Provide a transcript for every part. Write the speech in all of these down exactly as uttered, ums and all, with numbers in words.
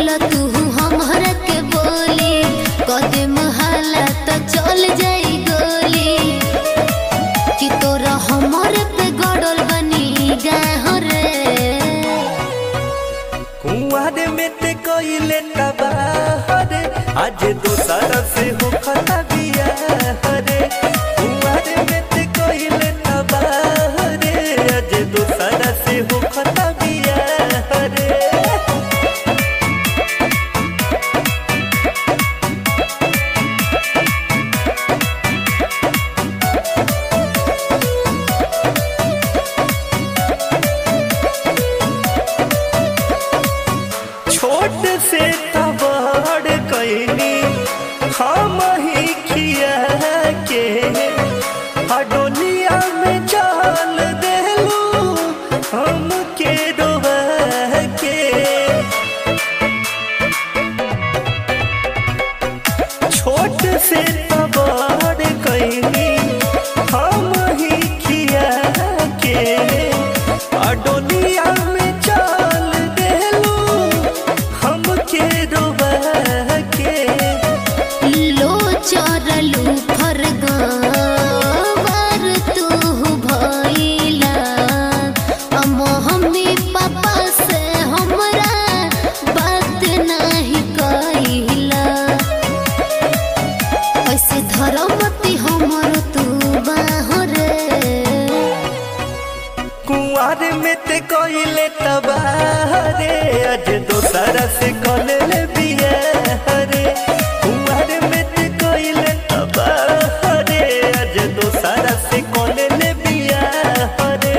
बोला तू हमरा के बोली कदम हाला तो चल जाई गोली कि तोरा हमरे पे गड़ल बनी गाह रे कुआरे में ते कोइले तबाह रे आज दोसरा से हो खता बिया रे कुआरे में ते कोइले तबाह रे आज दोसरा से हो खता बिया रे छोट से तबाड़ कैनी हम ही खिया के हडोलिया में चाल देलू हम के डोबा के छोट से तबाड़ कैनी हम ही खिया के हडोलिया में चाल देलू हम के डोबा के लो चरलू फरगार तू भइला मम्मी पापा से हमरा बात नहीं कइला ऐसे धरमती हमर तू बाहरे कुआर में ते कोइले तबाह रे आज दोसरा से कोले बिया रे कुआर में ते कोइले तबाह रे आज दोसरा से कोले बिया रे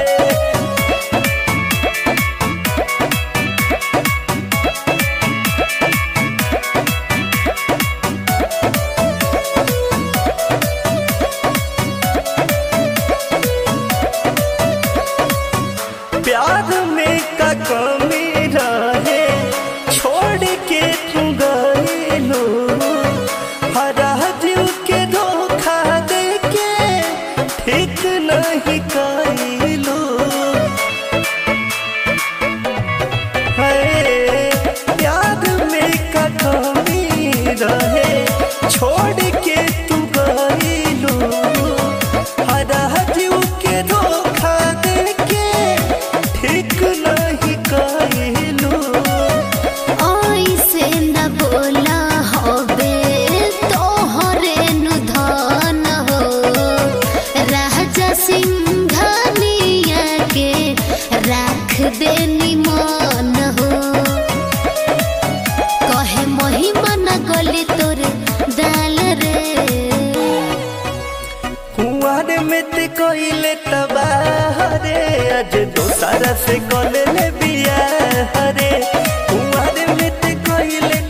प्यार में का कमी रहे छोड़ के तू गइलो हरा दिल के धोखा दे के ठीक नहीं कइलो है प्यार में का कमी रहे छोड़ के तू गइलो हरा दिल के धोखा दे के ठीक नहीं कइलो ऐसे न बोला होबे तोहरे नु धन हो राजा सिंघानिया के राख देनी मन हो कहे महिमा न गली तोरे दाल रे कुआर में ते कोइले तबाह रे आज दोसरा से कोले बिया रे कुआर में ते कोइले